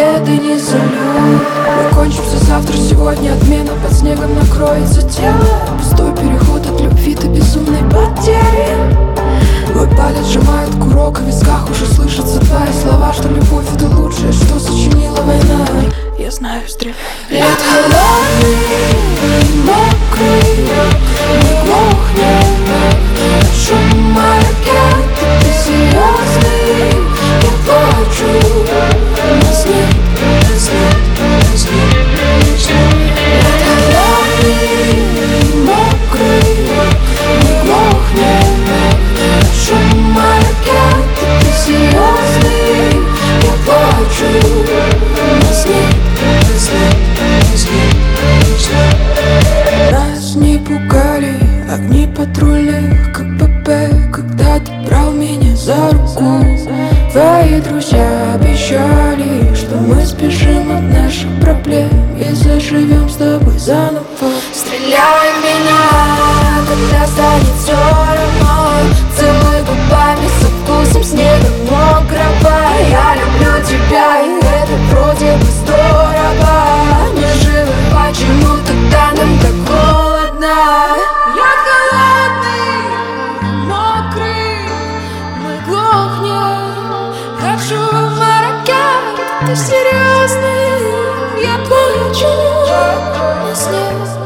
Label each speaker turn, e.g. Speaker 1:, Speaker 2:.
Speaker 1: это не салют. Мы кончимся завтра, сегодня отмена. Под снегом накроется тело. Пустой переход от любви до безумной потери. Мой палец сжимает курок, в висках уже слышатся твои слова, что любовь это лучшее, что сочинила война. Я знаю, стреляй. Лед холодный, мокрый, не глохнет от шума ракет. Ты серьезный, я плачу. Нас нет, нас нет, нас нет, нас нет. Лед холодный, мокрый, не глохнет от шума ракет. Ты серьезный, я плачу. Нас нет, нас нет, нас нет, нас нет. Нас не пугали огни патрульных КПП, когда ты брал меня за руку. Твои друзья обещали, что мы спешим от наших проблем и заживем с тобой заново. Стреляй в меня, когда станет все равно. Целуй губами со вкусом снега мокрого. Я люблю тебя, и это вроде бы здорово. Мы живы, почему тогда нам так холодно? Я холодный, мокрый, мы глохнем от шума ракет. Ты серьезный, я плачу. Нас нет.